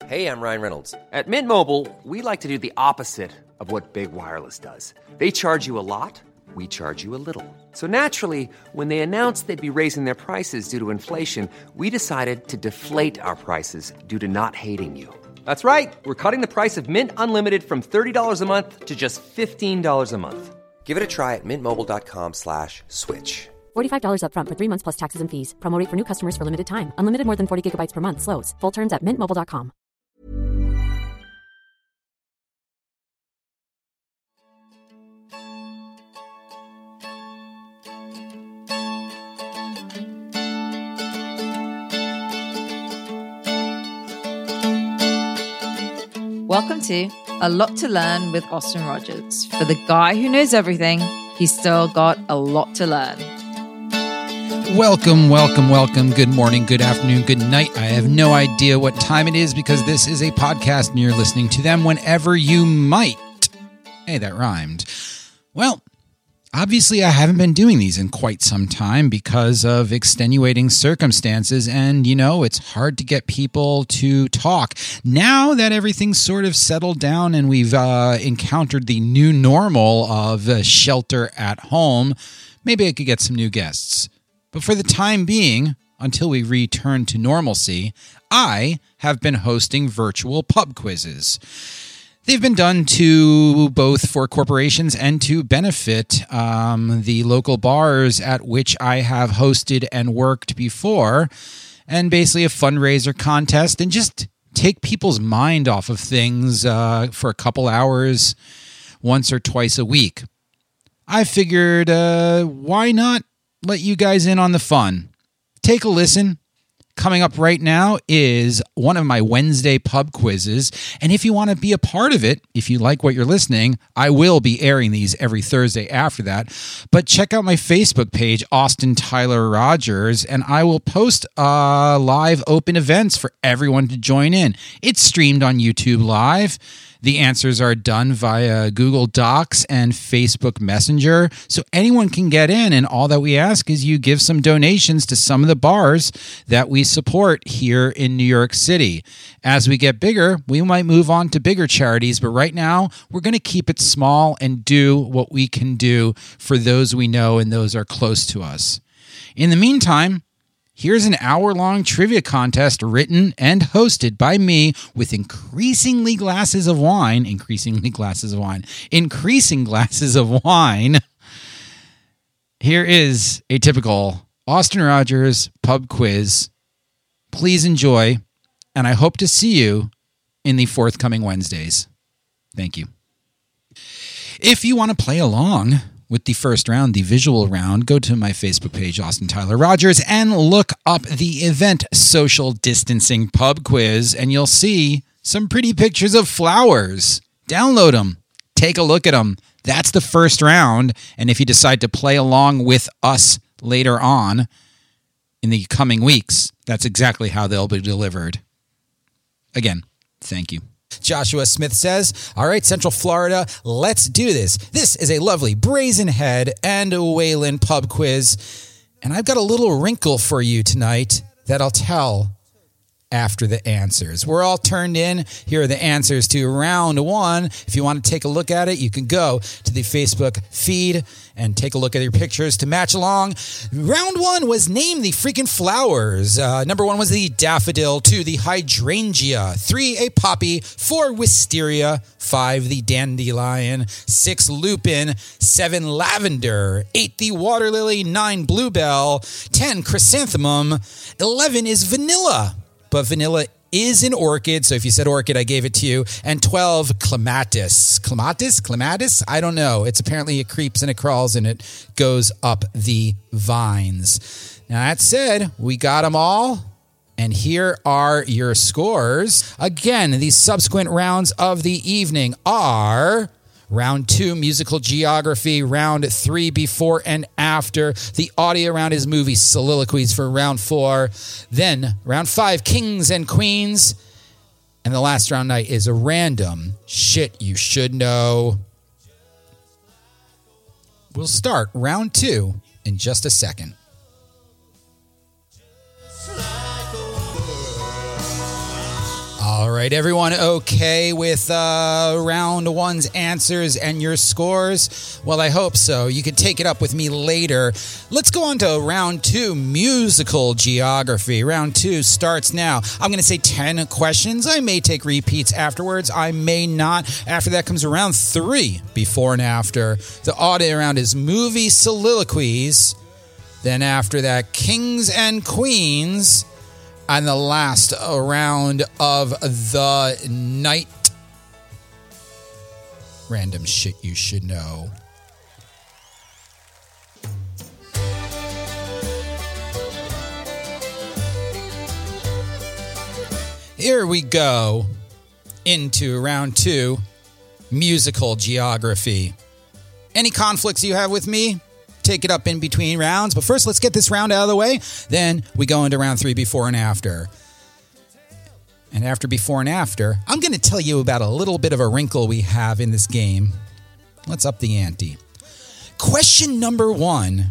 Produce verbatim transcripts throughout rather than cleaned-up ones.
Hey, I'm Ryan Reynolds. At Mint Mobile, we like to do the opposite of what Big Wireless does. They charge you a lot, we charge you a little. So naturally, when they announced they'd be raising their prices due to inflation, we decided to deflate our prices due to not hating you. That's right. We're cutting the price of Mint Unlimited from thirty dollars a month to just fifteen dollars a month. Give it a try at mintmobile.com slash switch. forty-five dollars up front for three months plus taxes and fees. Promo rate for new customers for limited time. Unlimited more than forty gigabytes per month. Slows full terms at mint mobile dot com. Welcome to A Lot to Learn with Austin Rogers. For the guy who knows everything, he's still got a lot to learn. Welcome, welcome, welcome. Good morning, good afternoon, good night. I have no idea what time it is because this is a podcast and you're listening to them whenever you might. Hey, that rhymed. Well, obviously I haven't been doing these in quite some time because of extenuating circumstances, and, you know, it's hard to get people to talk. Now that everything's sort of settled down and we've uh, encountered the new normal of uh, shelter at home, maybe I could get some new guests. But for the time being, until we return to normalcy, I have been hosting virtual pub quizzes. They've been done to both for corporations and to benefit um, the local bars at which I have hosted and worked before, and basically a fundraiser contest and just take people's mind off of things uh, for a couple hours once or twice a week. I figured, uh, why not let you guys in on the fun? Take a listen. Coming up right now is one of my Wednesday pub quizzes. And if you want to be a part of it, if you like what you're listening, I will be airing these every Thursday after that. But check out my Facebook page, Austin Tyler Rogers, and I will post uh, live open events for everyone to join in. It's streamed on YouTube Live. The answers are done via Google Docs and Facebook Messenger, so anyone can get in, and all that we ask is you give some donations to some of the bars that we support here in New York City. As we get bigger, we might move on to bigger charities, but right now, we're going to keep it small and do what we can do for those we know and those are close to us. In the meantime, here's an hour-long trivia contest written and hosted by me with increasingly glasses of wine, increasingly glasses of wine, increasing glasses of wine. Here is a typical Austin Rogers pub quiz. Please enjoy, and I hope to see you in the forthcoming Wednesdays. Thank you. If you want to play along with the first round, the visual round, go to my Facebook page, Austin Tyler Rogers, and look up the event Social Distancing Pub Quiz, and you'll see some pretty pictures of flowers. Download them. Take a look at them. That's the first round, and if you decide to play along with us later on in the coming weeks, that's exactly how they'll be delivered. Again, thank you. Joshua Smith says, all right, Central Florida, let's do this. This is a lovely Brazen Head and Wayland pub quiz. And I've got a little wrinkle for you tonight that I'll tell after the answers. We're all turned in. Here are the answers to round one. If you want to take a look at it, you can go to the Facebook feed and take a look at your pictures to match along. Round one was name the freaking flowers. Uh, number one was the daffodil, two, the hydrangea, three, a poppy, four, wisteria, five, the dandelion, six, lupin, seven, lavender, eight, the water lily, nine, bluebell, ten, chrysanthemum, eleven is vanilla. But vanilla is an orchid, so if you said orchid, I gave it to you. And twelve, clematis. Clematis? Clematis? I don't know. It's apparently it creeps and it crawls and it goes up the vines. Now, that said, we got them all. And here are your scores. Again, the subsequent rounds of the evening are round two, musical geography. Round three, before and after. The audio round is movie soliloquies for round four. Then round five, kings and queens. And the last round night is a random shit you should know. We'll start round two in just a second. All right, everyone okay with uh, round one's answers and your scores? Well, I hope so. You can take it up with me later. Let's go on to round two, musical geography. Round two starts now. I'm going to say ten questions. I may take repeats afterwards. I may not. After that comes round three, before and after. The audio round is movie soliloquies. Then after that, kings and queens. And the last round of the night, random shit you should know. Here we go into round two, musical geography. Any conflicts you have with me? Take it up in between rounds. But first, let's get this round out of the way. Then we go into round three, before and after. And after before and after, I'm going to tell you about a little bit of a wrinkle we have in this game. Let's up the ante. Question number one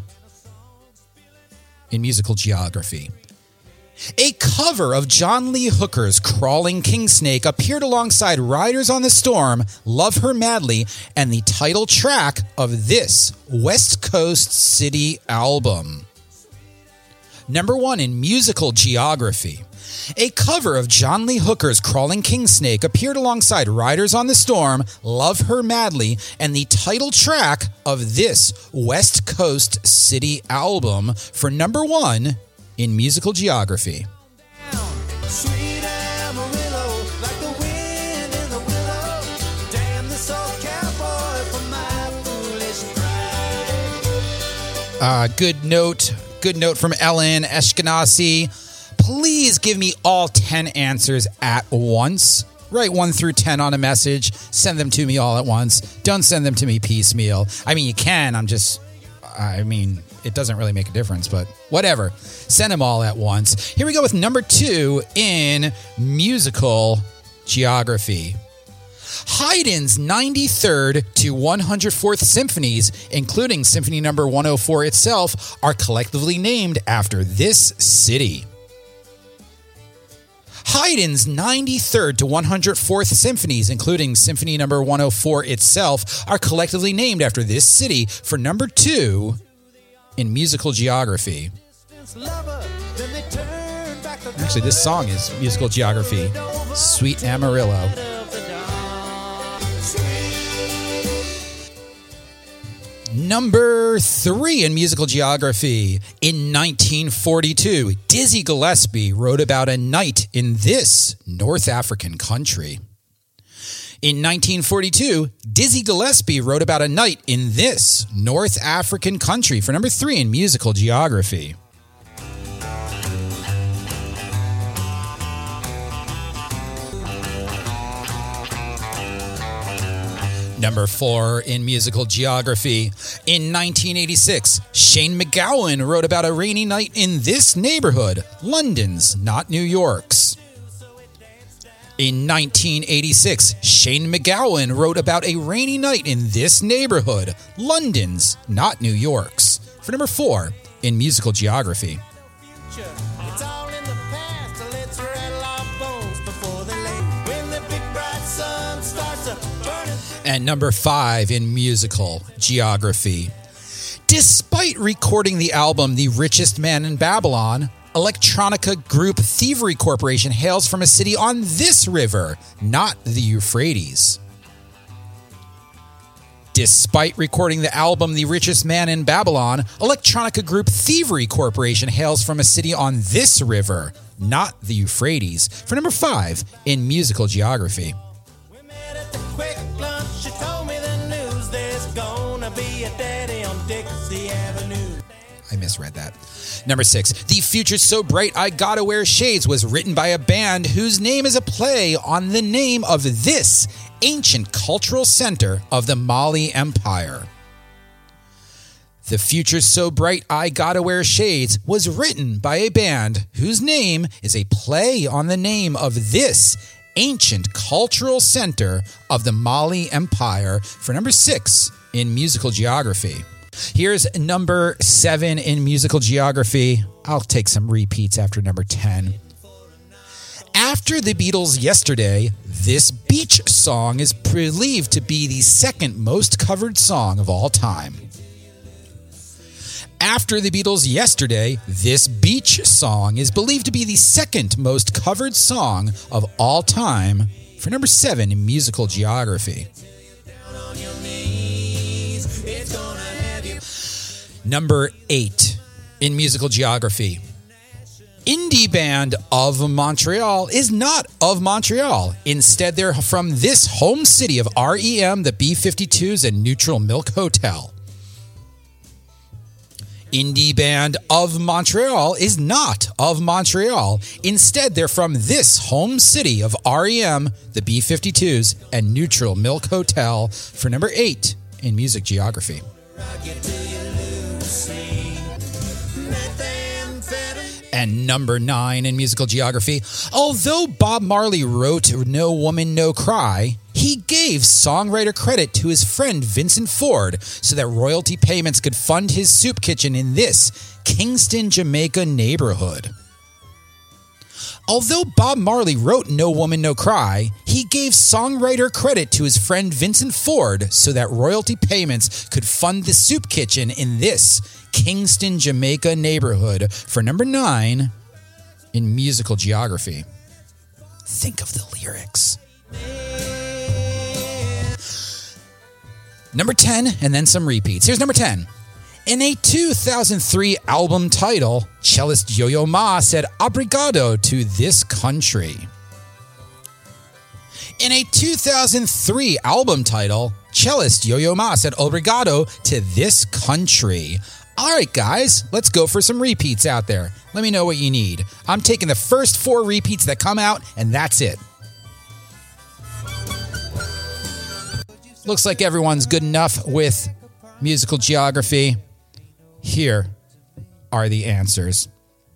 in musical geography. A cover of John Lee Hooker's Crawling King Snake appeared alongside Riders on the Storm, Love Her Madly, and the title track of this West Coast City album. Number one in musical geography. A cover of John Lee Hooker's Crawling King Snake appeared alongside Riders on the Storm, Love Her Madly, and the title track of this West Coast City album for number one in musical geography. Sweet Amarillo, like the wind in the willow. Damn this old cowboy for my foolish pride. Uh, good note. Good note from Ellen Eshkenazi. Please give me all ten answers at once. Write one through ten on a message. Send them to me all at once. Don't send them to me piecemeal. I mean, you can. I'm just... I mean... It doesn't really make a difference, but whatever. Send them all at once. Here we go with number two in musical geography. Haydn's ninety-third to one hundred fourth symphonies, including Symphony Number one oh four itself, are collectively named after this city. Haydn's ninety-third to one hundred fourth symphonies, including Symphony Number one oh four itself, are collectively named after this city for number two in musical geography. Actually, this song is musical geography. Sweet Amarillo. Number three in musical geography. In nineteen forty-two, Dizzy Gillespie wrote about a night in this North African country. In nineteen forty-two, Dizzy Gillespie wrote about a night in this North African country for number three in musical geography. Number four in musical geography. In nineteen eighty-six, Shane MacGowan wrote about a rainy night in this neighborhood, London's, not New York's. In nineteen eighty-six, Shane MacGowan wrote about a rainy night in this neighborhood, London's, not New York's, for number four in musical geography. It's all in the past, let's rattle our bones before they lay. When the big bright sun starts to burn. And number five in musical geography. Despite recording the album The Richest Man in Babylon, electronica group Thievery Corporation hails from a city on this river, not the Euphrates. Despite recording the album The Richest Man in Babylon, electronica group Thievery Corporation hails from a city on this river, not the Euphrates, for number five in musical geography. We met at the quick lunch, she told me the news, there's gonna be a daddy on Dixie Avenue. I misread that. Number six, The Future's So Bright I Gotta Wear Shades was written by a band whose name is a play on the name of this ancient cultural center of the Mali Empire. The Future's So Bright I Gotta Wear Shades was written by a band whose name is a play on the name of this ancient cultural center of the Mali Empire for number six in musical geography. Here's number seven in musical geography. I'll take some repeats after number ten. After the Beatles' Yesterday, this beach song is believed to be the second most covered song of all time. After the Beatles' Yesterday, this beach song is believed to be the second most covered song of all time for number seven in musical geography. Number eight in musical geography. Indie band of Montreal is not of Montreal. Instead, they're from this home city of R E M, the B fifty-twos, and Neutral Milk Hotel. Indie band of Montreal is not of Montreal. Instead, they're from this home city of R E M, the B fifty-twos, and Neutral Milk Hotel for number eight in music geography. And number nine in musical geography. Although Bob Marley wrote No Woman, No Cry, he gave songwriter credit to his friend Vincent Ford so that royalty payments could fund his soup kitchen in this Kingston, Jamaica neighborhood. Although Bob Marley wrote No Woman, No Cry, he gave songwriter credit to his friend Vincent Ford so that royalty payments could fund the soup kitchen in this Kingston, Jamaica neighborhood for number nine in musical geography. Think of the lyrics. Number ten, and then some repeats. Here's number ten. In a two thousand three album title, cellist Yo-Yo Ma said obrigado to this country. In a two thousand three album title, cellist Yo-Yo Ma said obrigado to this country. All right, guys, let's go for some repeats out there. Let me know what you need. I'm taking the first four repeats that come out, and that's it. Looks like everyone's good enough with musical geography. Here are the answers.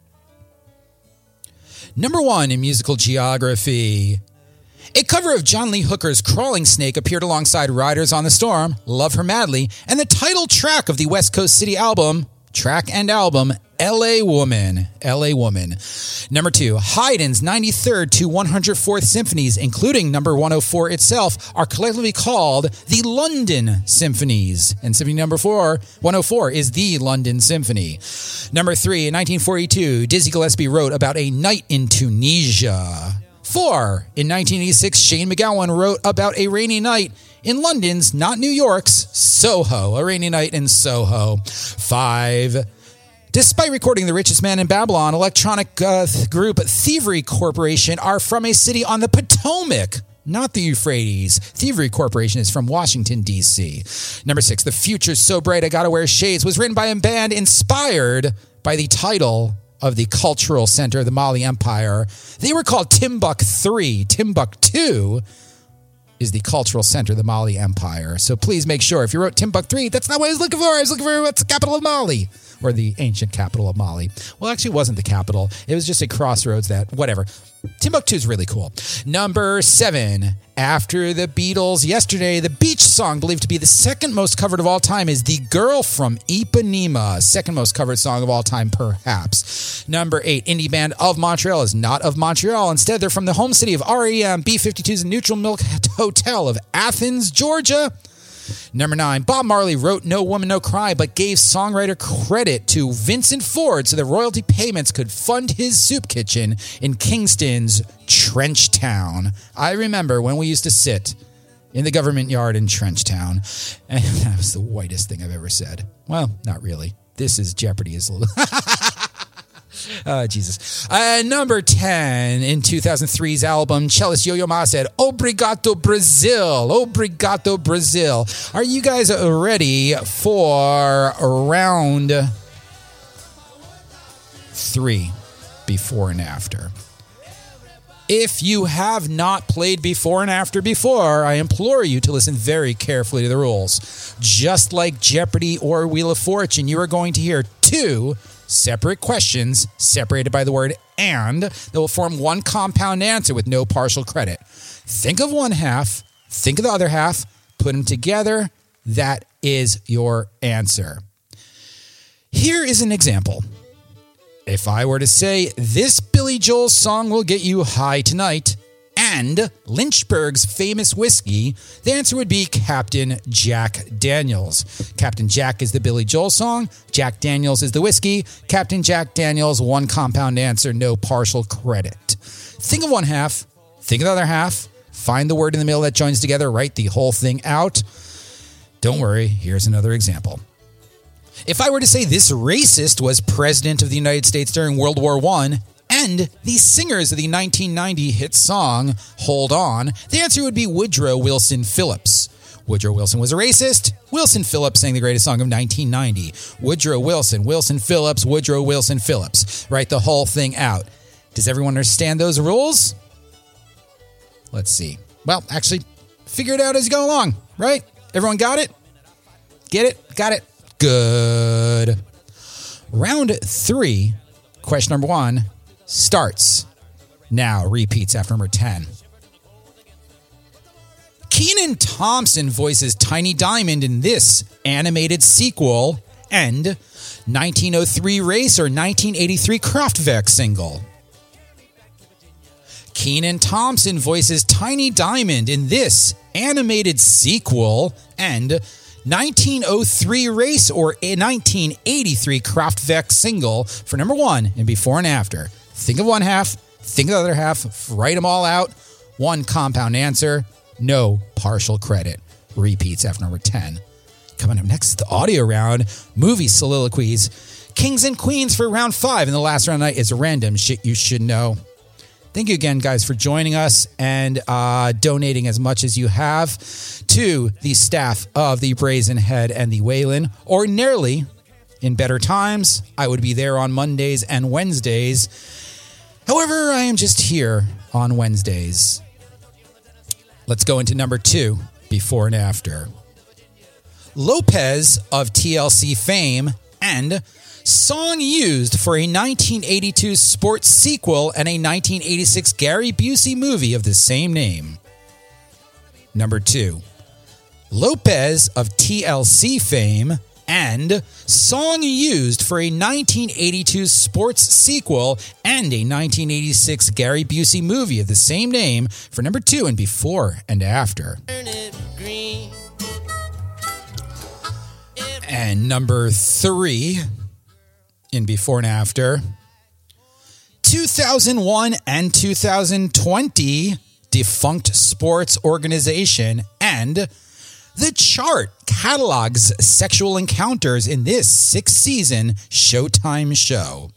Number one in musical geography. A cover of John Lee Hooker's Crawling Snake appeared alongside Riders on the Storm, Love Her Madly, and the title track of the West Coast City album, track and album, L A Woman, L A Woman. Number two, Haydn's ninety-third to one hundred fourth symphonies, including number one oh four itself, are collectively called the London Symphonies. And symphony number four, one oh four, is the London Symphony. Number three, in nineteen forty-two, Dizzy Gillespie wrote about a night in Tunisia. Four, in nineteen eighty-six, Shane MacGowan wrote about a rainy night in London's, not New York's, Soho. A rainy night in Soho. Five, despite recording The Richest Man in Babylon, electronic uh, group Thievery Corporation are from a city on the Potomac, not the Euphrates. Thievery Corporation is from Washington, D C. Number six, The Future's So Bright I Gotta Wear Shades was written by a band inspired by the title of the cultural center of the Mali Empire. They were called Timbuk three. Timbuktu is the cultural center of the Mali Empire. So please make sure, if you wrote Timbuk three, that's not what I was looking for. I was looking for what's the capital of Mali, or the ancient capital of Mali. Well, actually, it wasn't the capital. It was just a crossroads that, whatever. Timbuktu is really cool. Number seven, after the Beatles' Yesterday, the beach song believed to be the second most covered of all time is The Girl from Ipanema, second most covered song of all time, perhaps. Number eight, indie band of Montreal is not of Montreal. Instead, they're from the home city of R E M, B fifty-twos, and Neutral Milk Hotel of Athens, Georgia. Number nine, Bob Marley wrote No Woman, No Cry, but gave songwriter credit to Vincent Ford so that royalty payments could fund his soup kitchen in Kingston's Trenchtown. I remember when we used to sit in the government yard in Trenchtown, and that was the whitest thing I've ever said. Well, not really. This is Jeopardy. Is a little... Oh, Jesus. Uh, number ten, in two thousand three's album, cellist Yo-Yo Ma said, Obrigado Brazil, Obrigado Brazil. Are you guys ready for round three, before and after? If you have not played before and after before, I implore you to listen very carefully to the rules. Just like Jeopardy or Wheel of Fortune, you are going to hear two separate questions separated by the word and that will form one compound answer with no partial credit. Think of one half, think of the other half, put them together. That is your answer. Here is an example. If I were to say this Billy Joel song will get you high tonight, and Lynchburg's famous whiskey, the answer would be Captain Jack Daniels. Captain Jack is the Billy Joel song. Jack Daniels is the whiskey. Captain Jack Daniels, one compound answer, no partial credit. Think of one half. Think of the other half. Find the word in the middle that joins together. Write the whole thing out. Don't worry. Here's another example. If I were to say this racist was president of the United States during World War One, and the singers of the nineteen ninety hit song, Hold On, the answer would be Woodrow Wilson Phillips. Woodrow Wilson was a racist. Wilson Phillips sang the greatest song of nineteen ninety. Woodrow Wilson, Wilson Phillips, Woodrow Wilson Phillips. Write the whole thing out. Does everyone understand those rules? Let's see. Well, actually, figure it out as you go along, right? Everyone got it? Get it? Got it? Good. Round three, question number one, starts now, repeats after number ten. Kenan Thompson voices Tiny Diamond in this animated sequel and nineteen oh three race or nineteen eighty-three Kraftwerk single. Kenan Thompson voices Tiny Diamond in this animated sequel and nineteen oh three race or a nineteen eighty-three Kraftwerk single for number one in before and after. Think of one half, think of the other half, write them all out. One compound answer, no partial credit. Repeats after number ten. Coming up next is the audio round, movie soliloquies, Kings and Queens for round five, and the last round of the night is random shit you should know. Thank you again, guys, for joining us and uh, donating as much as you have to the staff of the Brazen Head and the Whalen. Ordinarily, in better times, I would be there on Mondays and Wednesdays. However, I am just here on Wednesdays. Let's go into number two, before and after. Lopez of T L C fame and song used for a nineteen eighty-two sports sequel and a nineteen eighty-six Gary Busey movie of the same name. Number two, Lopez of T L C fame and song used for a nineteen eighty-two sports sequel and a nineteen eighty-six Gary Busey movie of the same name for number two and before and after. And number three, in before and after, two thousand one and two thousand twenty defunct sports organization and The Chart catalogs sexual encounters in this sixth season Showtime show.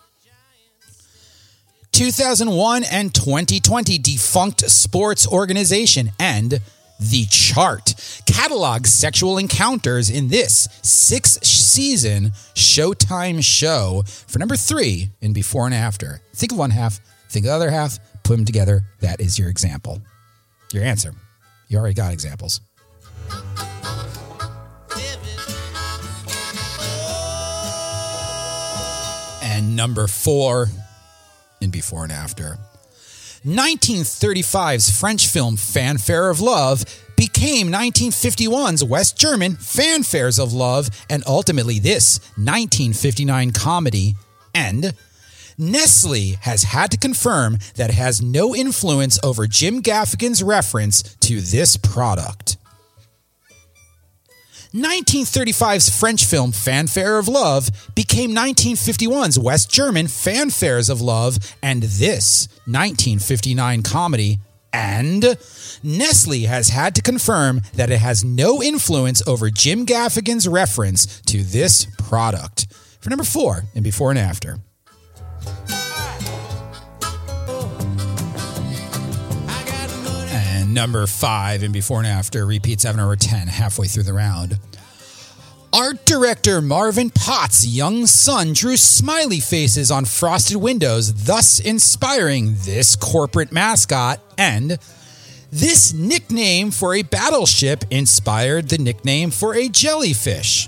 two thousand one and twenty twenty defunct sports organization and The Chart catalogs sexual encounters in this sixth season Showtime show for number three in before and after. Think of one half, think of the other half, put them together. That is your example. Your answer. You already got examples. And number four in before and after. nineteen thirty-five's French film Fanfare of Love became nineteen fifty-one's West German Fanfares of Love and ultimately this nineteen fifty-nine comedy. And Nestle has had to confirm that it has no influence over Jim Gaffigan's reference to this product. nineteen thirty-five's French film Fanfare of Love became nineteen fifty-one's West German Fanfares of Love and this nineteen fifty-nine comedy. And Nestle has had to confirm that it has no influence over Jim Gaffigan's reference to this product. For number four in before and after. And number five in before and after repeats after number ten halfway through the round. Art director Marvin Potts' young son drew smiley faces on frosted windows, thus inspiring this corporate mascot, and this nickname for a battleship inspired the nickname for a jellyfish.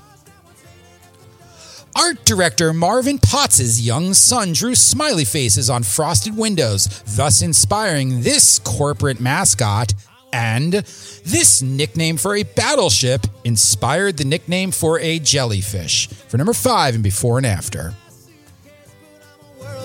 Art director Marvin Potts' young son drew smiley faces on frosted windows, thus inspiring this corporate mascot, and this nickname for a battleship inspired the nickname for a jellyfish. For number five and before and after.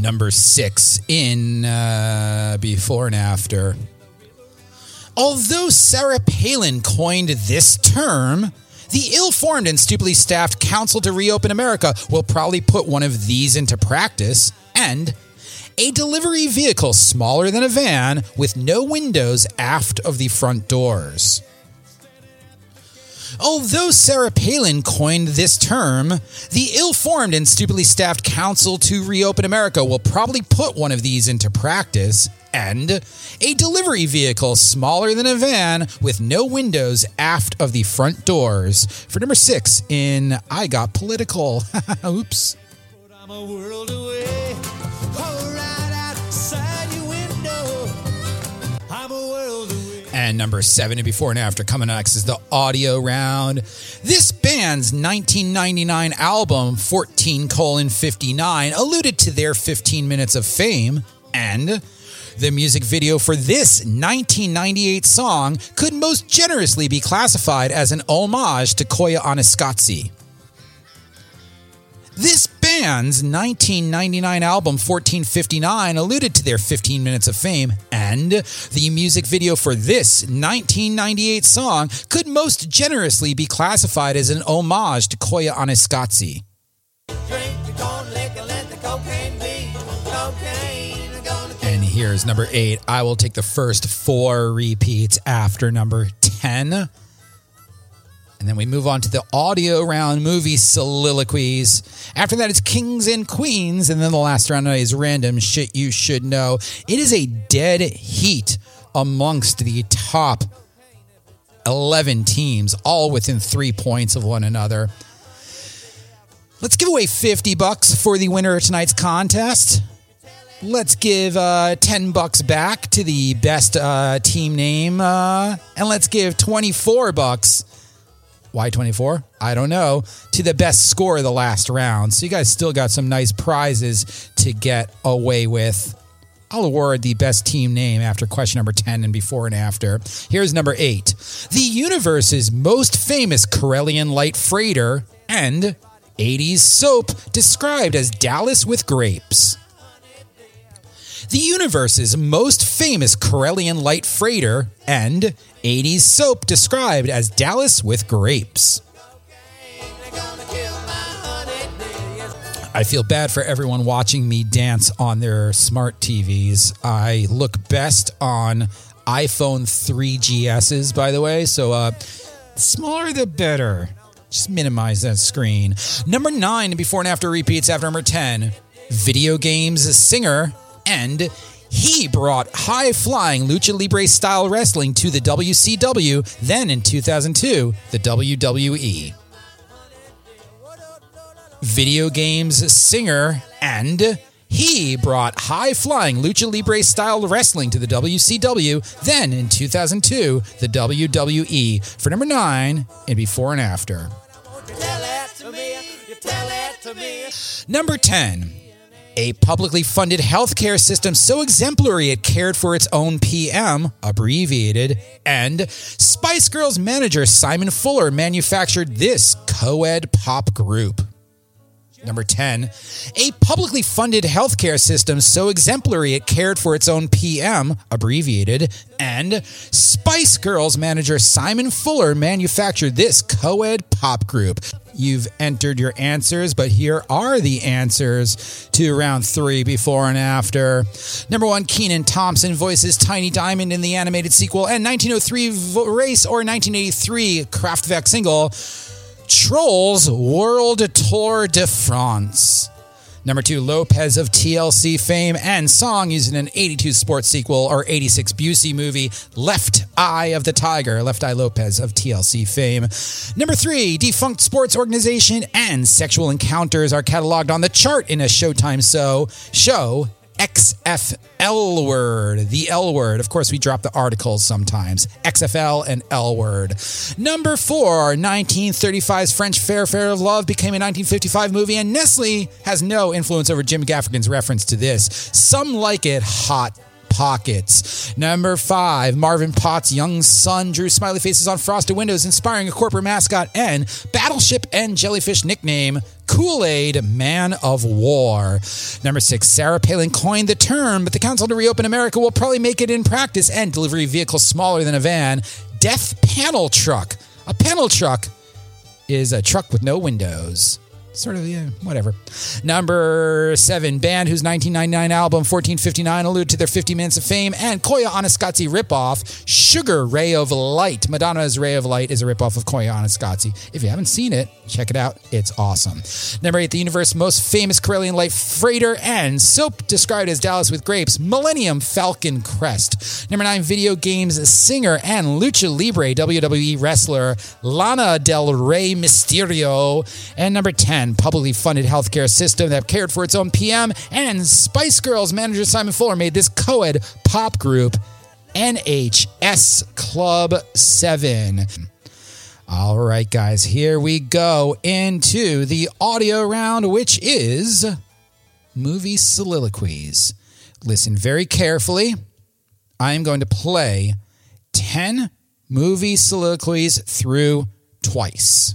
number six in uh, Before and After. Although Sarah Palin coined this term, the ill-formed and stupidly staffed Council to Reopen America will probably put one of these into practice, and a delivery vehicle smaller than a van with no windows aft of the front doors. Although Sarah Palin coined this term, the ill-formed and stupidly staffed Council to Reopen America will probably put one of these into practice, and a delivery vehicle smaller than a van with no windows aft of the front doors. For number six in I Got Political. Oops. I'm a world away, oh, right outside your window. I'm a world away. And number seven in Before and After coming next is the audio round. This band's nineteen ninety-nine album, fourteen colon fifty-nine, alluded to their fifteen minutes of fame, and the music video for this nineteen ninety-eight song could most generously be classified as an homage to Koya Oniskatsi. This band's nineteen ninety-nine album, fourteen fifty-nine, alluded to their fifteen minutes of fame, and the music video for this nineteen ninety-eight song could most generously be classified as an homage to Koya Oniskatsi. Drink the corn liquor, let the cocaine be. Cocaine, gonna kill. And here's number eight. I will take the first four repeats after number ten. And then we move on to the audio round movie soliloquies. After that, it's Kings and Queens. And then the last round is random shit you should know. It is a dead heat amongst the top eleven teams, all within three points of one another. Let's give away fifty bucks for the winner of tonight's contest. Let's give uh, ten bucks back to the best uh, team name. Uh, and let's give twenty-four bucks. Why twenty-four? I don't know. To the best score of the last round. So you guys still got some nice prizes to get away with. I'll award the best team name after question number ten and Before and After. Here's number eight. The universe's most famous Karelian light freighter and eighties soap described as Dallas with grapes. The universe's most famous Karelian light freighter and eighties soap described as Dallas with grapes. I feel bad for everyone watching me dance on their smart T Vs. I look best on iPhone three G S's, by the way, so uh, smaller the better. Just minimize that screen. Number nine, Before and After repeats after number ten. Video games singer, and he brought high-flying lucha libre style wrestling to the W C W, then in two thousand two, the W W E. Video games singer, and he brought high-flying lucha libre style wrestling to the W C W, then in two thousand two, the W W E. For number nine, in Before and After. Number ten. A publicly funded healthcare system so exemplary it cared for its own P M, abbreviated, and Spice Girls manager Simon Fuller manufactured this co-ed pop group. Number ten, a publicly funded healthcare system so exemplary it cared for its own P M, abbreviated, and Spice Girls manager Simon Fuller manufactured this co-ed pop group. You've entered your answers, but here are the answers to round three, Before and After. Number one, Kenan Thompson voices Tiny Diamond in the animated sequel and nineteen oh three race or nineteen eighty-three Kraftwerk single Trolls World Tour de France. Number two, Lopez of T L C fame and song using an eighty-two sports sequel or eighty-six Busey movie, Left Eye of the Tiger, Left Eye Lopez of T L C fame. Number three, defunct sports organization and sexual encounters are cataloged on the chart in a Showtime so show X F L word, the L word. Of course, we drop the articles sometimes. X F L and L word. Number four, nineteen thirty-five's French Fair Fair of Love became a nineteen fifty-five movie, and Nestle has no influence over Jim Gaffigan's reference to this. Some like it hot pockets. Number five, Marvin Potts' young son drew smiley faces on frosted windows, inspiring a corporate mascot and battleship and jellyfish nickname Kool-Aid Man of War. Number six, Sarah Palin coined the term, but the Council to Reopen America will probably make it in practice and delivery vehicle smaller than a van. Death Panel Truck. A panel truck is a truck with no windows. Sort of, yeah, whatever. Number seven, band whose nineteen ninety-nine album fourteen fifty-nine alluded to their fifty minutes of fame and Koya Anaskatsi ripoff, Sugar Ray of Light. Madonna's Ray of Light is a ripoff of Koya Anaskatsi. If you haven't seen it, check it out. It's awesome. Number eight, the universe's most famous Karelian Light freighter and soap described as Dallas with grapes, Millennium Falcon Crest. Number nine, video games singer and lucha libre W W E wrestler Lana Del Rey Mysterio. And number ten, publicly funded healthcare system that cared for its own P M, and Spice Girls manager Simon Fuller made this co-ed pop group N H S Club seven. All right, guys, here we go into the audio round, which is movie soliloquies. Listen very carefully. I am going to play ten movie soliloquies through twice.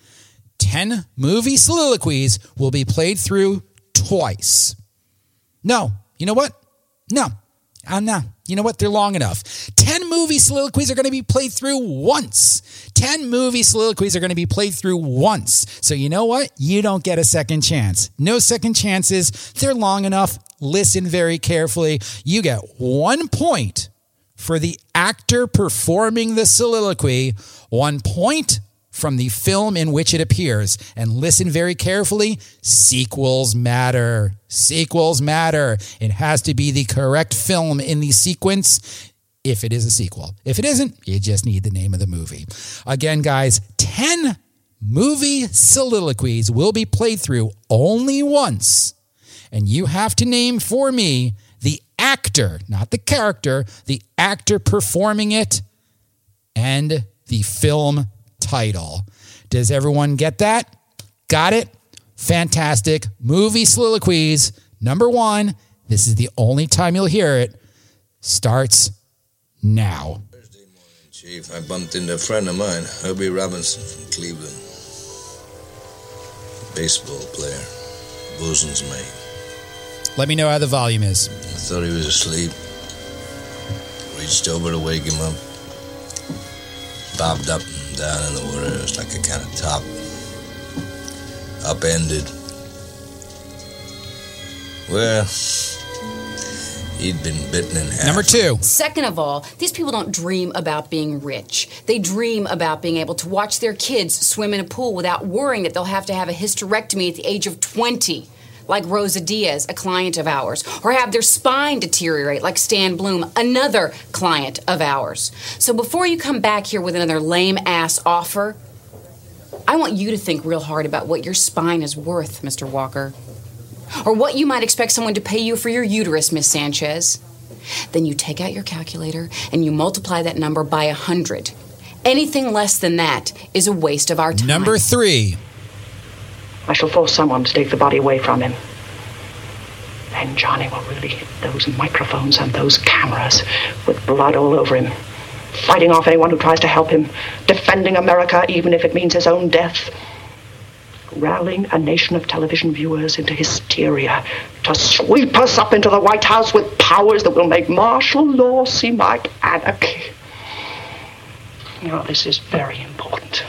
ten movie soliloquies will be played through twice. No. You know what? No. Uh, no. You know what? They're long enough. ten movie soliloquies are going to be played through once. ten movie soliloquies are going to be played through once. So you know what? You don't get a second chance. No second chances. They're long enough. Listen very carefully. You get one point for the actor performing the soliloquy, one point from the film in which it appears. And listen very carefully, sequels matter. Sequels matter. It has to be the correct film in the sequence if it is a sequel. If it isn't, you just need the name of the movie. Again, guys, ten movie soliloquies will be played through only once. And you have to name for me the actor, not the character, the actor performing it and the film title. Does everyone get that? Got it? Fantastic. Movie soliloquies. Number one, this is the only time you'll hear it, starts now. Thursday morning, Chief, I bumped into a friend of mine, Herbie Robinson from Cleveland. Baseball player. Bosun's mate. Let me know how the volume is. I thought he was asleep. Reached over to wake him up. Bobbed up and down in the water. It was like a kind of top. Upended. Well, he'd been bitten in half. Number two. Second of all, these people don't dream about being rich. They dream about being able to watch their kids swim in a pool without worrying that they'll have to have a hysterectomy at the age of twenty. Like Rosa Diaz, a client of ours, or have their spine deteriorate like Stan Bloom, another client of ours. So before you come back here with another lame-ass offer, I want you to think real hard about what your spine is worth, Mister Walker. Or what you might expect someone to pay you for your uterus, Miss Sanchez. Then you take out your calculator and you multiply that number by a hundred. Anything less than that is a waste of our time. Number three. I shall force someone to take the body away from him. Then Johnny will really hit those microphones and those cameras with blood all over him, fighting off anyone who tries to help him, defending America even if it means his own death, rallying a nation of television viewers into hysteria to sweep us up into the White House with powers that will make martial law seem like anarchy. Now, this is very important.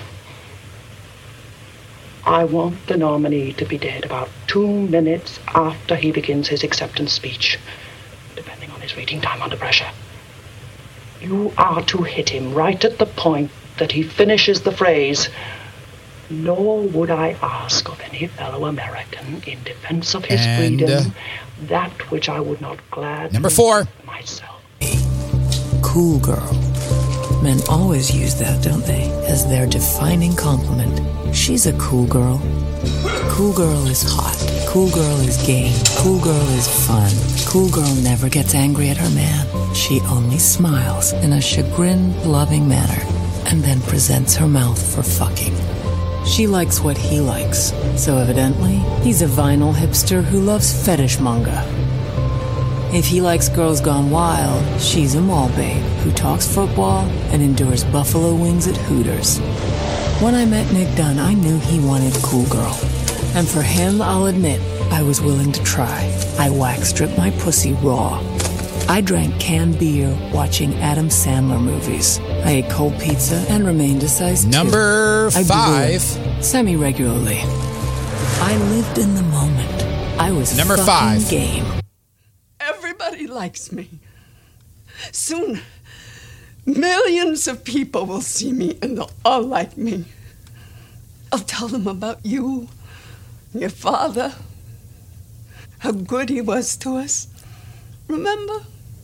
I want the nominee to be dead about two minutes after he begins his acceptance speech, depending on his reading time under pressure. You are to hit him right at the point that he finishes the phrase, "Nor would I ask of any fellow American in defense of his And, freedom uh, that which I would not gladly Number four. give myself." Cool girl. Men always use that, don't they, as their defining compliment. She's a cool girl. Cool girl is hot. Cool girl is game. Cool girl is fun. Cool girl never gets angry at her man. She only smiles in a chagrin-loving manner and then presents her mouth for fucking. She likes what he likes, so evidently, he's a vinyl hipster who loves fetish manga. If he likes girls gone wild, she's a mall babe who talks football and endures buffalo wings at Hooters. When I met Nick Dunn, I knew he wanted cool girl. And for him, I'll admit, I was willing to try. I wax stripped my pussy raw. I drank canned beer watching Adam Sandler movies. I ate cold pizza and remained a size two. Number five. Semi-regularly. I lived in the moment. I was Number fucking five. game. Everybody likes me. Soon, millions of people will see me and they'll all like me. I'll tell them about you, your father, how good he was to us. Remember?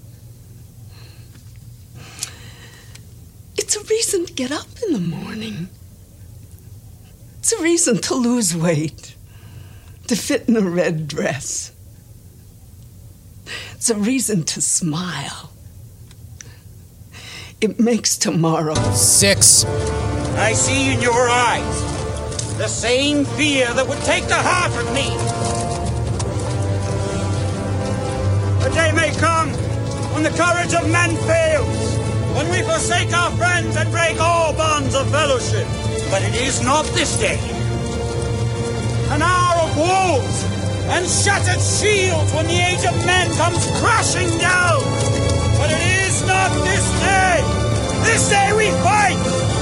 It's a reason to get up in the morning. It's a reason to lose weight, to fit in a red dress. It's a reason to smile. It makes tomorrow. Six. I see in your eyes the same fear that would take the heart of me. A day may come when the courage of men fails, when we forsake our friends and break all bonds of fellowship. But it is not this day. An hour of wolves and shattered shields when the age of men comes crashing down. But it is not this day. This day we fight.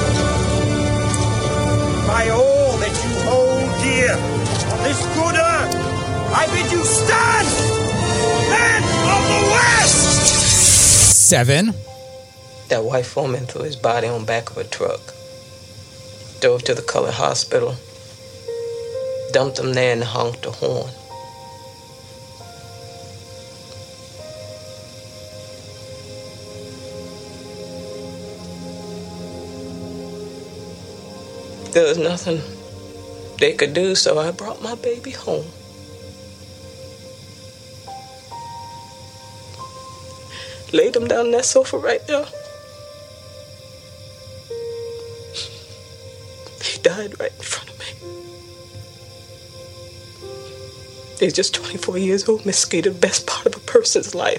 By all that you hold dear on this good earth, I bid you stand, men of the West! Seven. That white foreman threw his body on back of a truck, drove to the colored hospital, dumped him there and honked the horn. There was nothing they could do, so I brought my baby home. Laid him down on that sofa right there. He died right in front of me. He's just twenty-four years old, Miss Skeeter, the best part of a person's life.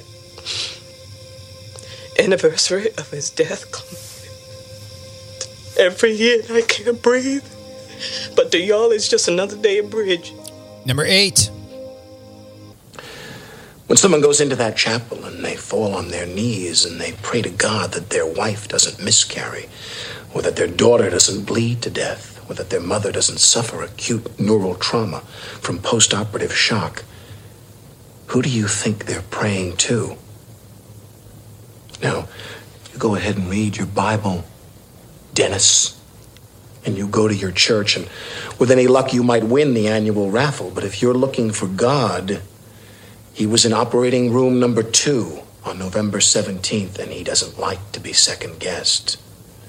Anniversary of his death comes every year and I can't breathe. But to y'all, it's just another day of bridge. Number eight. When someone goes into that chapel and they fall on their knees and they pray to God that their wife doesn't miscarry, or that their daughter doesn't bleed to death, or that their mother doesn't suffer acute neural trauma from post-operative shock, who do you think they're praying to? Now, you go ahead and read your Bible, Dennis, and you go to your church, and with any luck you might win the annual raffle. But if you're looking for God, he was in operating room number two on November seventeenth, and he doesn't like to be second-guessed.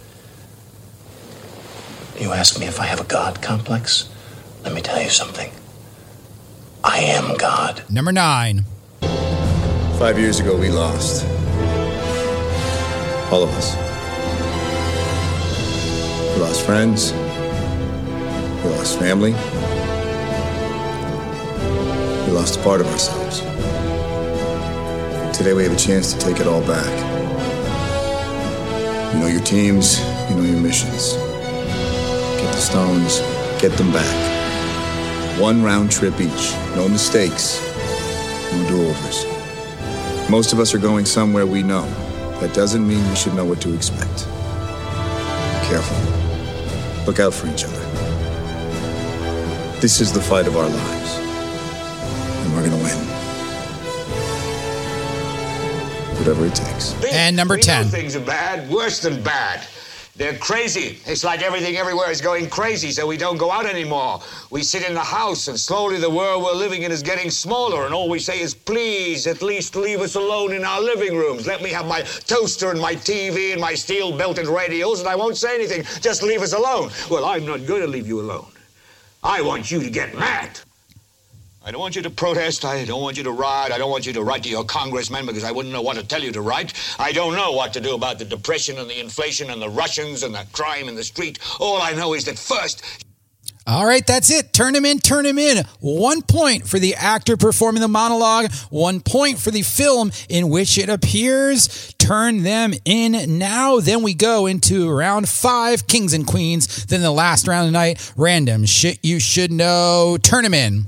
You ask me if I have a God complex? Let me tell you something. I am God. Number nine. Five years ago, we lost. All of us. We lost friends. We lost family. We lost a part of ourselves. Today we have a chance to take it all back. You know your teams, you know your missions. Get the stones, get them back. One round trip each, no mistakes, no do-overs. Most of us are going somewhere we know. That doesn't mean we should know what to expect. Be careful. Look out for each other. This is the fight of our lives. And we're gonna win. Whatever it takes. And number ten. We know things are bad, worse than bad. They're crazy. It's like everything everywhere is going crazy, so we don't go out anymore. We sit in the house, and slowly the world we're living in is getting smaller, and all we say is, please, at least leave us alone in our living rooms. Let me have my toaster and my T V and my steel-belted radios, and I won't say anything. Just leave us alone. Well, I'm not going to leave you alone. I want you to get mad. I don't want you to protest. I don't want you to riot. I don't want you to write to your congressman because I wouldn't know what to tell you to write. I don't know what to do about the depression and the inflation and the Russians and the crime in the street. All I know is that first... All right, that's it. Turn him in, turn him in. One point for the actor performing the monologue, one point for the film in which it appears. Turn them in now. Then we go into round five, Kings and Queens. Then the last round of the night, random shit you should know. Turn him in.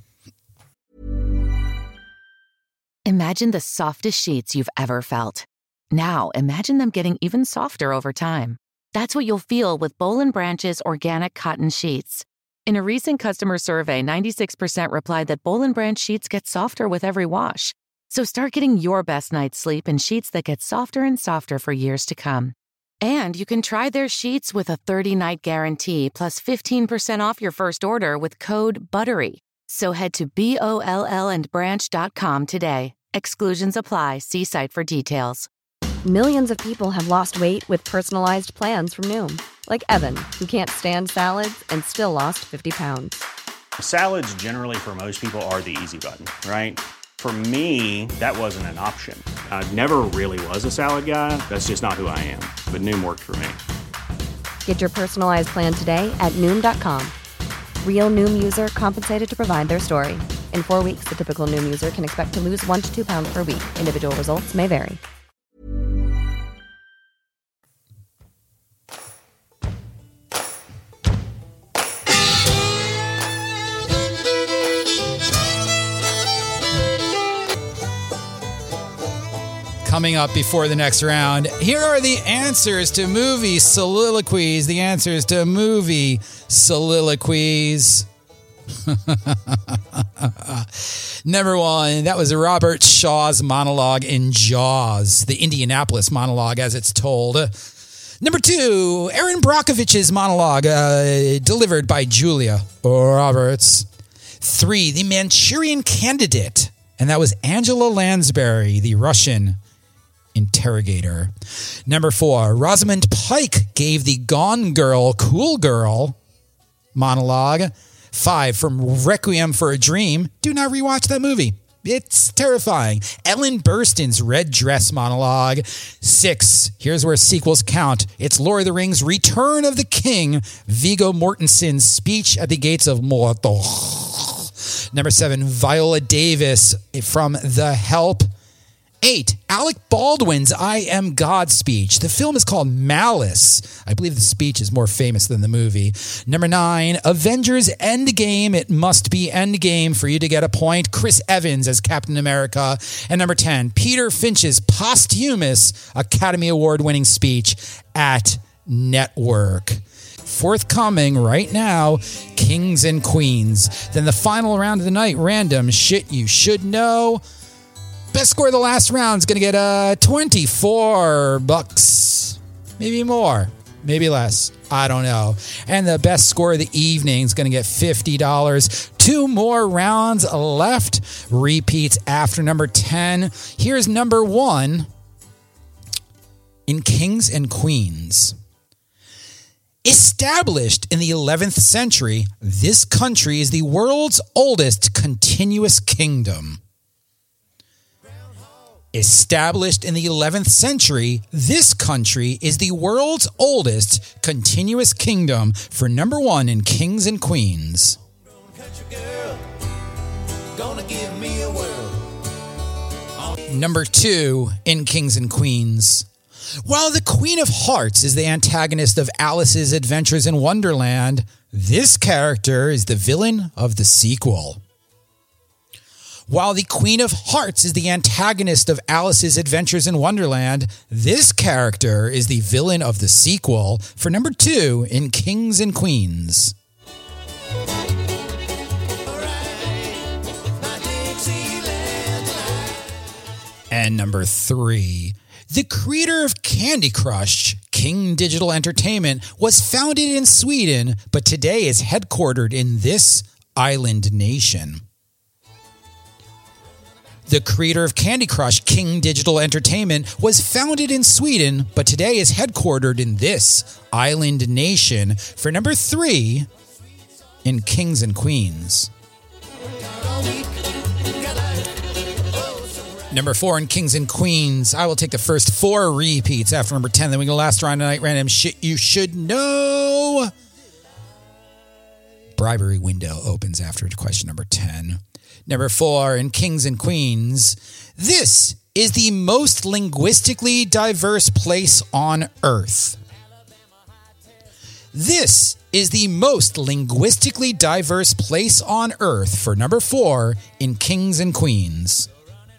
Imagine the softest sheets you've ever felt. Now imagine them getting even softer over time. That's what you'll feel with Boll and Branch's organic cotton sheets. In a recent customer survey, ninety-six percent replied that Boll and Branch sheets get softer with every wash. So start getting your best night's sleep in sheets that get softer and softer for years to come. And you can try their sheets with a thirty-night guarantee plus fifteen percent off your first order with code BUTTERY. So head to B O L L and branch dot com today. Exclusions apply. See site for details. Millions of people have lost weight with personalized plans from Noom. Like Evan, who can't stand salads and still lost fifty pounds. Salads generally for most people are the easy button, right? For me, that wasn't an option. I never really was a salad guy. That's just not who I am. But Noom worked for me. Get your personalized plan today at Noom dot com. Real Noom user compensated to provide their story. In four weeks, the typical Noom user can expect to lose one to two pounds per week. Individual results may vary. Coming up before the next round, here are the answers to movie soliloquies. The answers to movie soliloquies. Number one, that was Robert Shaw's monologue in Jaws, the Indianapolis monologue as it's told. Number two, Erin Brockovich's monologue uh, delivered by Julia Roberts. Three, The Manchurian Candidate, and that was Angela Lansbury, the Russian interrogator. Number four, Rosamund Pike gave the Gone Girl, Cool Girl monologue. Five, from Requiem for a Dream. Do not rewatch that movie. It's terrifying. Ellen Burstyn's Red Dress monologue. Six, here's where sequels count. It's Lord of the Rings, Return of the King, Viggo Mortensen's speech at the gates of Mordor. Number seven, Viola Davis from The Help. Eight, Alec Baldwin's I Am God speech. The film is called Malice. I believe the speech is more famous than the movie. Number nine, Avengers Endgame. It must be Endgame for you to get a point. Chris Evans as Captain America. And number ten, Peter Finch's posthumous Academy Award-winning speech at Network. Forthcoming right now, Kings and Queens. Then the final round of the night, random shit you should know. Best score of the last round is going to get uh, twenty-four bucks. Maybe more. Maybe less. I don't know. And the best score of the evening is going to get fifty dollars. Two more rounds left. Repeats after number ten. Here's number one. In Kings and Queens. Established in the eleventh century, this country is the world's oldest continuous kingdom. Established in the eleventh century, this country is the world's oldest continuous kingdom for number one in Kings and Queens. Number two in Kings and Queens. While the Queen of Hearts is the antagonist of Alice's Adventures in Wonderland, this character is the villain of the sequel. While the Queen of Hearts is the antagonist of Alice's Adventures in Wonderland, this character is the villain of the sequel for number two in Kings and Queens. And number three, the creator of Candy Crush, King Digital Entertainment, was founded in Sweden, but today is headquartered in this island nation. The creator of Candy Crush, King Digital Entertainment, was founded in Sweden, but today is headquartered in this island nation for number three in Kings and Queens. Number four in Kings and Queens. I will take the first four repeats after number ten. Then we go last round tonight. Random shit you should know. bribery window opens after question number ten. Number four, in Kings and Queens, this is the most linguistically diverse place on Earth. This is the most linguistically diverse place on Earth for number four in Kings and Queens.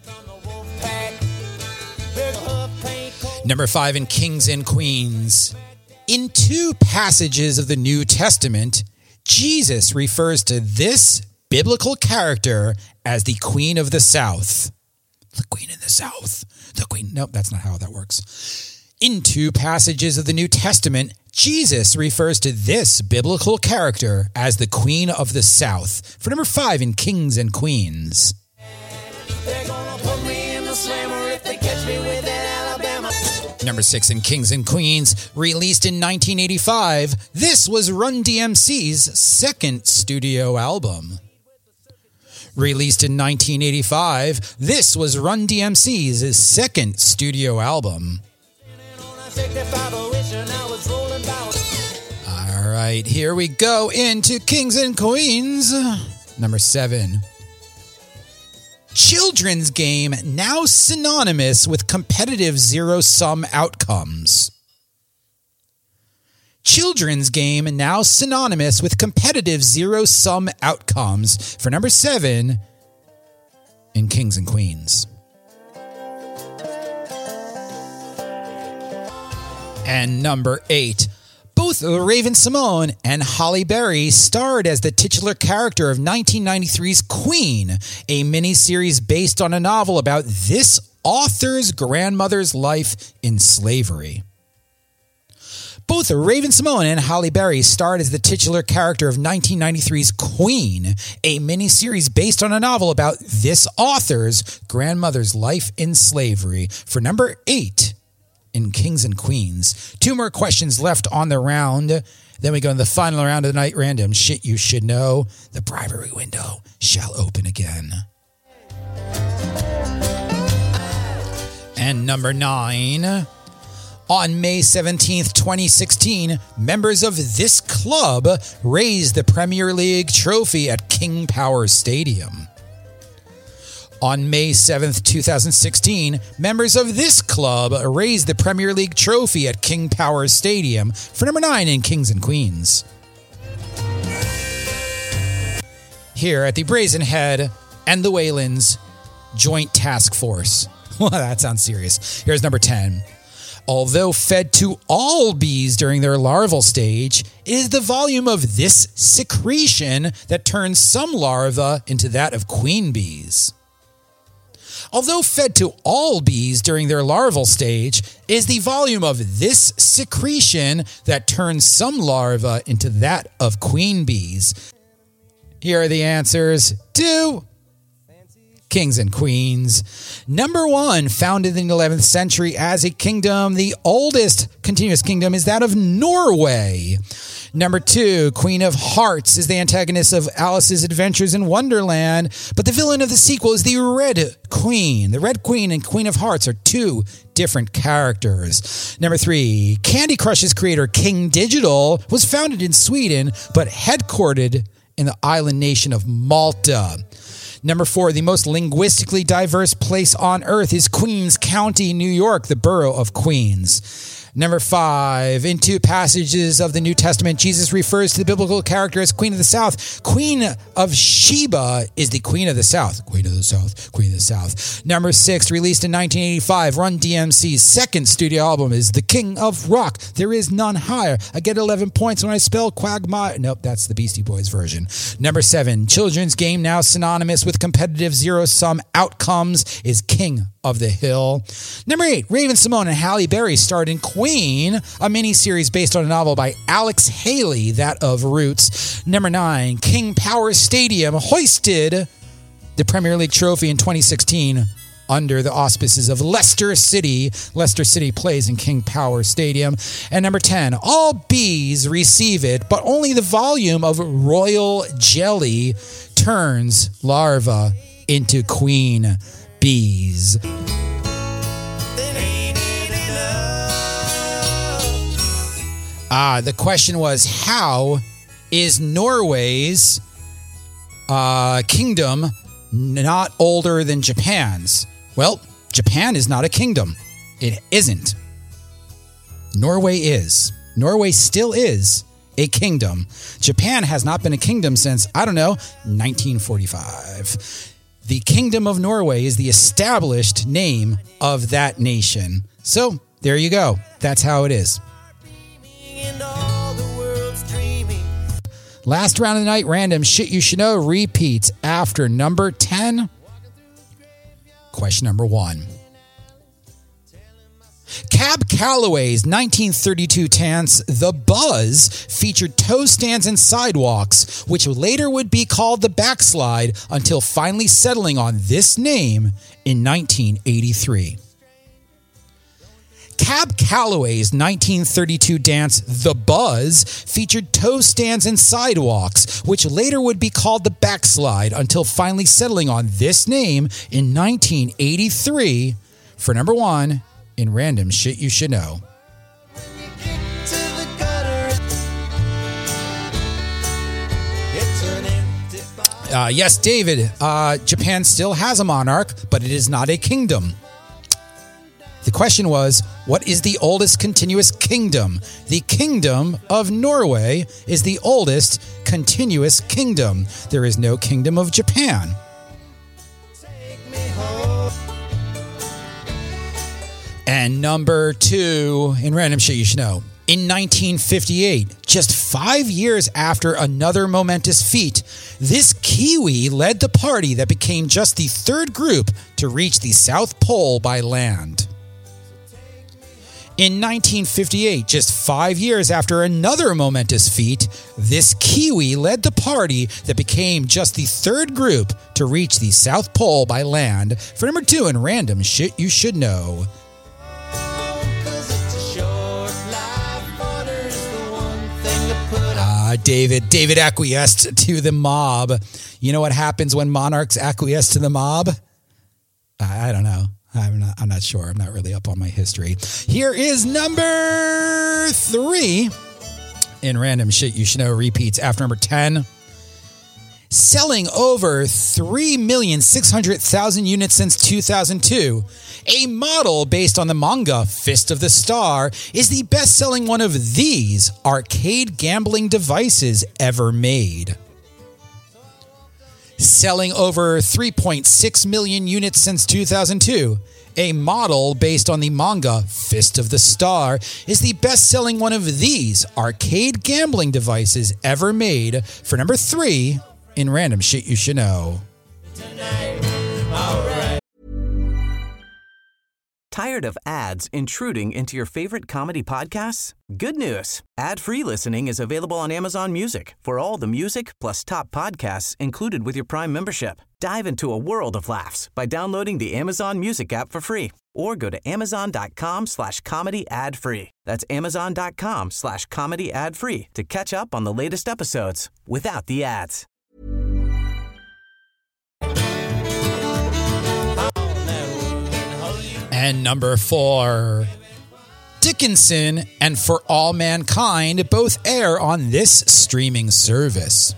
Number five in Kings and Queens. In two passages of the New Testament, Jesus refers to this biblical character as the Queen of the South. The Queen in the South. The Queen. Nope, that's not how that works. In two passages of the New Testament, Jesus refers to this biblical character as the Queen of the South. For number five in Kings and Queens. They're gonna put me in the slammer if they catch me with that Alabama. Number six in Kings and Queens, released in nineteen eighty-five, this was Run D M C's second studio album. Released in nineteen eighty-five, this was Run D M C's second studio album. All right, here we go into Kings and Queens. Number seven. Children's game now synonymous with competitive zero-sum outcomes. Children's game now synonymous with competitive zero-sum outcomes for number seven in Kings and Queens. And number eight. Both Raven-Symoné and Halle Berry starred as the titular character of nineteen ninety-three's Queen, a miniseries based on a novel about this author's grandmother's life in slavery. Both Raven-Symoné and Halle Berry starred as the titular character of nineteen ninety-three's Queen, a miniseries based on a novel about this author's grandmother's life in slavery. For number eight in Kings and Queens. Two more questions left on the round. Then we go in the final round of the night random. Shit you should know. The bribery window shall open again. And number nine. On May seventeenth, twenty sixteen, members of this club raised the Premier League trophy at King Power Stadium. On May seventh, twenty sixteen, members of this club raised the Premier League trophy at King Power Stadium for number nine in Kings and Queens. Here at the Brazen Head and the Waylands Joint Task Force. Well, that sounds serious. Here's number ten. Although fed to all bees during their larval stage, it is the volume of this secretion that turns some larvae into that of queen bees. Although fed to all bees during their larval stage, it is the volume of this secretion that turns some larvae into that of queen bees. Here are the answers to Kings and Queens. Number one, founded in the eleventh century as a kingdom, the oldest continuous kingdom is that of Norway. Number two, Queen of Hearts is the antagonist of Alice's Adventures in Wonderland, but the villain of the sequel is the Red Queen. The Red Queen and Queen of Hearts are two different characters. Number three, Candy Crush's creator, King Digital, was founded in Sweden, but headquartered in the island nation of Malta. Number four, the most linguistically diverse place on earth is Queens County, New York, the borough of Queens. Number five, in two passages of the New Testament, Jesus refers to the biblical character as Queen of the South. Queen of Sheba is the Queen of the South. Queen of the South, Queen of the South. Number six, released in nineteen eighty-five, Run D M C's second studio album is The King of Rock. There is none higher. I get eleven points when I spell Quagmire. Nope, that's the Beastie Boys version. Number seven, children's game now synonymous with competitive zero-sum outcomes is King of the Hill. Number eight, Raven-Symoné and Halle Berry starred in Queen, a miniseries based on a novel by Alex Haley, that of Roots. Number nine, King Power Stadium hoisted the Premier League trophy in twenty sixteen under the auspices of Leicester City. Leicester City plays in King Power Stadium. And number ten, all bees receive it, but only the volume of royal jelly turns larvae into queen bees. Ah, the question was, how is Norway's uh, kingdom not older than Japan's? Well, Japan is not a kingdom. It isn't. Norway is. Norway still is a kingdom. Japan has not been a kingdom since, I don't know, nineteen forty-five. The Kingdom of Norway is the established name of that nation. So, there you go. That's how it is. Last round of the night, random shit you should know repeats after number ten. Question number one. Cab Calloway's nineteen thirty-two dance, The Buzz, featured toe stands and sidewalks, which later would be called The Backslide until finally settling on this name in nineteen eighty-three. Cab Calloway's nineteen thirty-two dance, The Buzz, featured toe stands and sidewalks, which later would be called The Backslide until finally settling on this name in nineteen eighty-three for number one in Random Shit You Should Know. Uh, yes, David, uh, Japan still has a monarch, but it is not a kingdom. The question was, what is the oldest continuous kingdom? The Kingdom of Norway is the oldest continuous kingdom. There is no Kingdom of Japan. And number two in Random Shit You Should Know. In nineteen fifty-eight, just five years after another momentous feat, this Kiwi led the party that became just the third group to reach the South Pole by land. In nineteen fifty-eight, just five years after another momentous feat, this Kiwi led the party that became just the third group to reach the South Pole by land for number two in Random Shit You Should Know. Uh, David, David acquiesced to the mob. You know what happens when monarchs acquiesce to the mob? I, I don't know. I'm not, I'm not sure. I'm not really up on my history. Here is number three in Random Shit You Should Know repeats after number ten. Selling over three million six hundred thousand units since two thousand two, a model based on the manga Fist of the Star is the best-selling one of these arcade gambling devices ever made. Selling over three point six million units since two thousand two, a model based on the manga Fist of the Star is the best-selling one of these arcade gambling devices ever made for number three in Random Shit You Should Know. Tired of ads intruding into your favorite comedy podcasts? Good news. Ad-free listening is available on Amazon Music for all the music plus top podcasts included with your Prime membership. Dive into a world of laughs by downloading the Amazon Music app for free or go to amazon.com slash comedy ad free. That's amazon.com slash comedy ad free to catch up on the latest episodes without the ads. And number four, Dickinson and For All Mankind both air on this streaming service.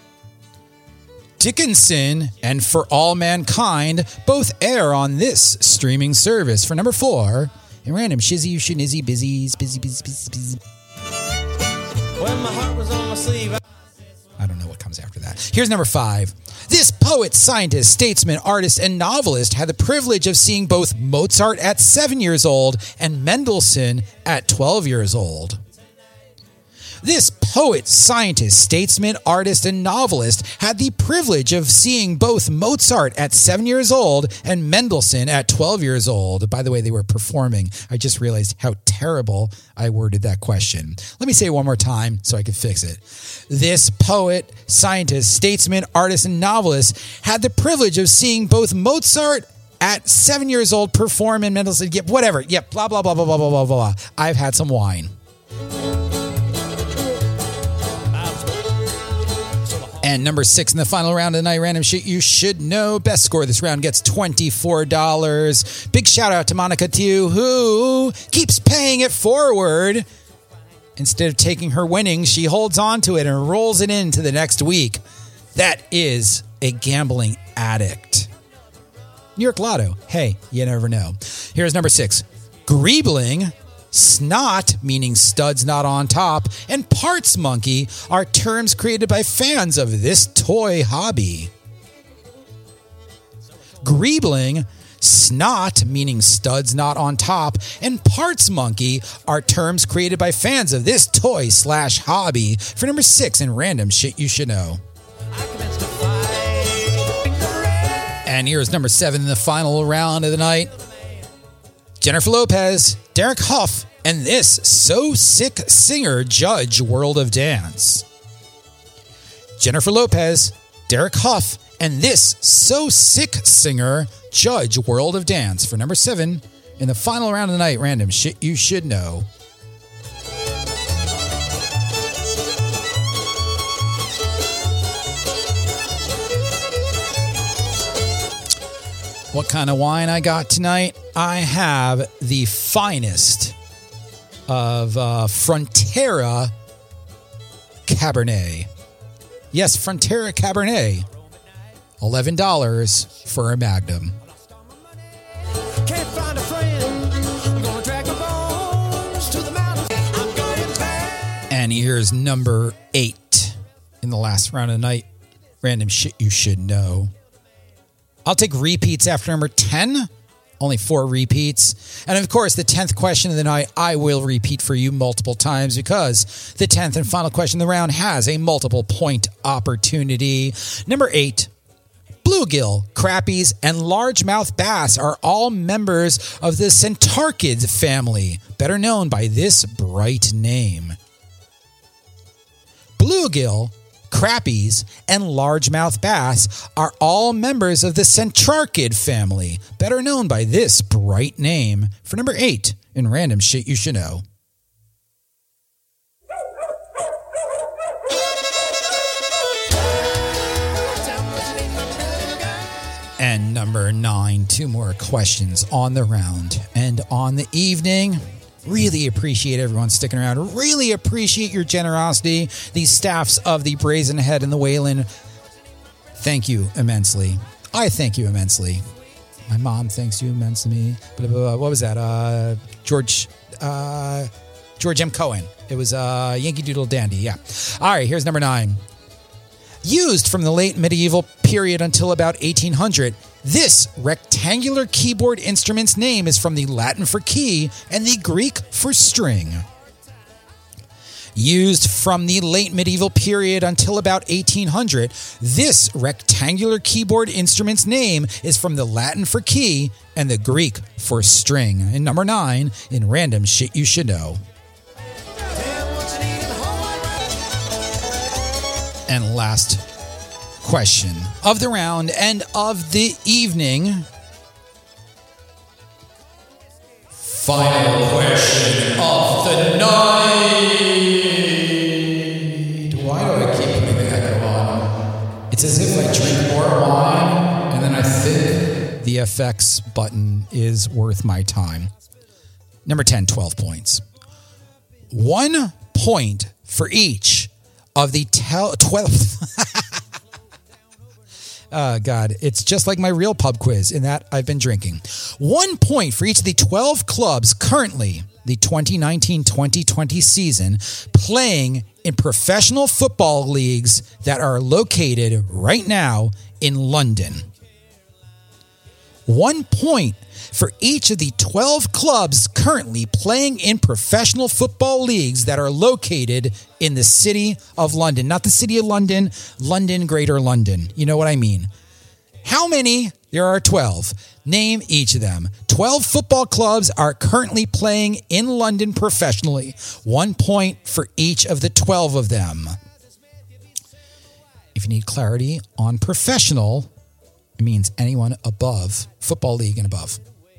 Dickinson and For All Mankind both air on this streaming service for number four in Random Shizzy Shinizzy Busy's Busy Busy Busy Busy. When my heart was on my sleeve. I don't know what comes after that. Here's number five. This poet, scientist, statesman, artist, and novelist had the privilege of seeing both Mozart at seven years old and Mendelssohn at twelve years old. This poet, scientist, statesman, artist, and novelist had the privilege of seeing both Mozart at seven years old and Mendelssohn at twelve years old. By the way, they were performing. I just realized how terrible I worded that question. Let me say it one more time so I can fix it. This poet, scientist, statesman, artist, and novelist had the privilege of seeing both Mozart at seven years old perform and Mendelssohn, yep, whatever, yep, blah, blah, blah, blah, blah, blah, blah, blah. I've had some wine. And number six in the final round of the night, Random Shit You Should Know. Best score this round gets twenty-four dollars. Big shout out to Monica Tew, who keeps paying it forward. Instead of taking her winnings, she holds on to it and rolls it into the next week. That is a gambling addict. New York Lotto. Hey, you never know. Here's number six. Greebling, snot, meaning studs not on top, and parts monkey are terms created by fans of this toy hobby. Greebling, snot, meaning studs not on top, and parts monkey are terms created by fans of this toy slash hobby for number six in random shit you should know. And here's number seven in the final round of the night. Jennifer Lopez, Derek Hough, and this So Sick singer judge World of Dance. Jennifer Lopez, Derek Hough, and this So Sick singer judge World of Dance for number seven in the final round of the night. Random shit you should know. What kind of wine I got tonight? I have the finest of uh, Frontera Cabernet. Yes, Frontera Cabernet. eleven dollars for a Magnum. Can't find a friend. I'm gonna drag my bones to the mountains. I'm going back. And here's number eight in the last round of the night. Random shit you should know. I'll take repeats after number ten. Only four repeats. And of course, the tenth question of the night, I will repeat for you multiple times because the tenth and final question of the round has a multiple point opportunity. Number eight. Bluegill, crappies, and largemouth bass are all members of the centarchids family, better known by this bright name. Bluegill, crappies, and largemouth bass are all members of the centarchid family, better known by this bright name, for number eight in random shit you should know. And number nine, two more questions on the round and on the evening. Really appreciate everyone sticking around. Really appreciate your generosity. These staffs of the Brazen Head and the Whalen, thank you immensely. I thank you immensely. My mom thanks you immensely. Blah, blah, blah. What was that? Uh, George uh, George M. Cohen. It was uh, Yankee Doodle Dandy. Yeah. All right, here's number nine. Used from the late medieval period until about eighteen hundred, this rectangular keyboard instrument's name is from the Latin for key and the Greek for string. Used from the late medieval period until about eighteen hundred, this rectangular keyboard instrument's name is from the Latin for key and the Greek for string. And number nine in random shit you should know. And last question of the round and of the evening. Final question of the night. Why do I keep putting the echo on? It's as if I drink more wine and then I think the F X button is worth my time. Number ten, twelve points. One point for each of the tel- twelve... Oh, God. It's just like my real pub quiz in that I've been drinking. One point for each of the twelve clubs currently, the twenty nineteen twenty twenty season, playing in professional football leagues that are located right now in London. One point for each of the twelve clubs currently playing in professional football leagues that are located in the city of London. Not the city of London, London, Greater London. You know what I mean. How many? There are twelve. Name each of them. twelve football clubs are currently playing in London professionally. One point for each of the twelve of them. If you need clarity on professional, it means anyone above, football league and above.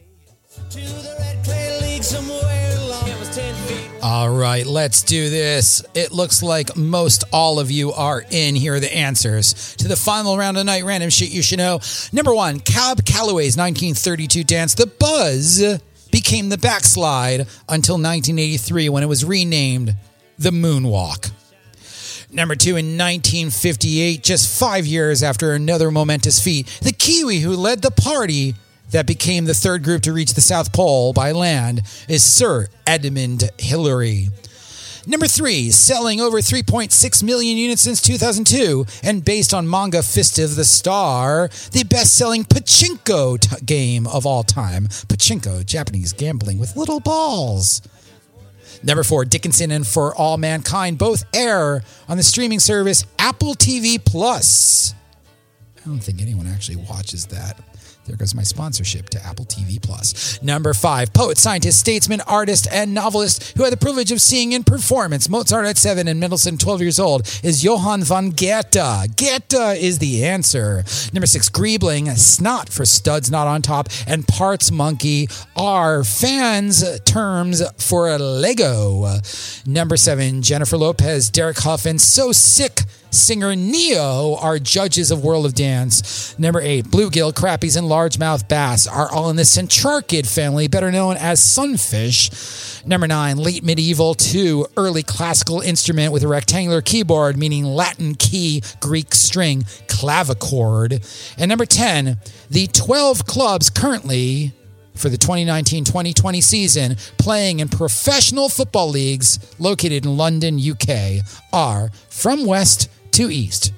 All right, let's do this. It looks like most all of you are in. Here are the answers to the final round of the night. Random shit you should know. Number one, Cab Calloway's nineteen thirty-two dance, The Buzz, became the Backslide until nineteen eighty-three when it was renamed the moonwalk. Number two, in nineteen fifty-eight, just five years after another momentous feat, the Kiwi who led the party that became the third group to reach the South Pole by land is Sir Edmund Hillary. Number three, selling over three point six million units since two thousand two, and based on manga Fist of the Star, the best-selling pachinko t- game of all time. Pachinko, Japanese gambling with little balls. Number four, Dickinson and For All Mankind both air on the streaming service Apple T V Plus. I don't think anyone actually watches that. There goes my sponsorship to Apple T V Plus. Number five, poet, scientist, statesman, artist, and novelist who had the privilege of seeing in performance Mozart at seven and Mendelssohn twelve years old is Johann von Goethe. Goethe is the answer. Number six, Griebling, snot for studs not on top, and parts monkey are fans' terms for a Lego. Number seven, Jennifer Lopez, Derek Huff, and So Sick singer Neo are judges of World of Dance. Number eight, bluegill, crappies, and largemouth bass are all in the centrarchid family, better known as sunfish. Number nine, late medieval to early classical instrument with a rectangular keyboard, meaning Latin key, Greek string, clavichord. And number ten, the twelve clubs currently for the twenty nineteen twenty twenty season playing in professional football leagues located in London, U K are from west to east: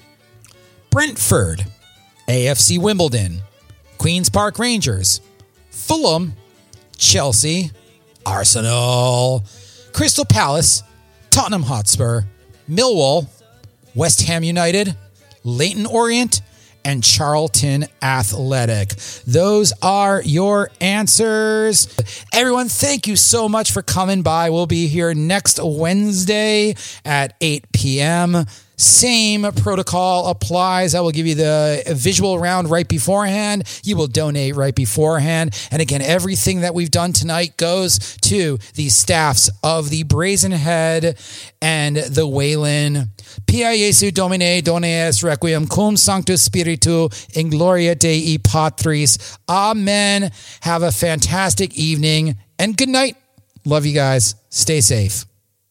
Brentford, A F C Wimbledon, Queen's Park Rangers, Fulham, Chelsea, Arsenal, Crystal Palace, Tottenham Hotspur, Millwall, West Ham United, Leyton Orient, and Charlton Athletic. Those are your answers. Everyone, thank you so much for coming by. We'll be here next Wednesday at eight p.m. Same protocol applies. I will give you the visual round right beforehand. You will donate right beforehand. And again, everything that we've done tonight goes to the staffs of the Brazen Head and the Wayland. Pia Jesu Domine, Dona es Requiem, cum Sanctus Spiritu, in gloria Dei Patris. Amen. Have a fantastic evening and good night. Love you guys. Stay safe.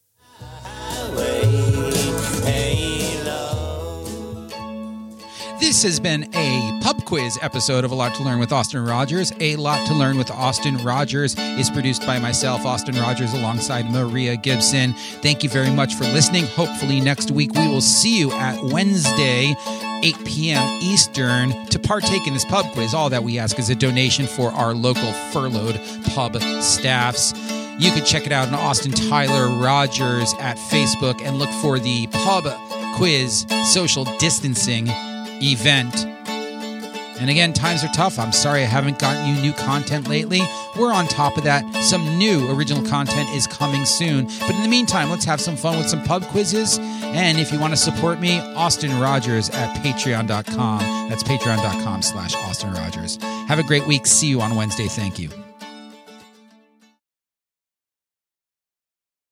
This has been a pub quiz episode of A Lot to Learn with Austin Rogers. A Lot to Learn with Austin Rogers is produced by myself, Austin Rogers, alongside Maria Gibson. Thank you very much for listening. Hopefully next week we will see you at Wednesday, eight p.m. Eastern, to partake in this pub quiz. All that we ask is a donation for our local furloughed pub staffs. You can check it out on Austin Tyler Rogers at Facebook and look for the pub quiz social distancing event. And again, times are tough. I'm sorry I haven't gotten you new content lately. We're on top of that. Some new original content is coming soon. But in the meantime, let's have some fun with some pub quizzes. And if you want to support me, Austin Rogers at patreon dot com. That's patreon dot com slash Austin Rogers. Have a great week. See you on Wednesday. Thank you.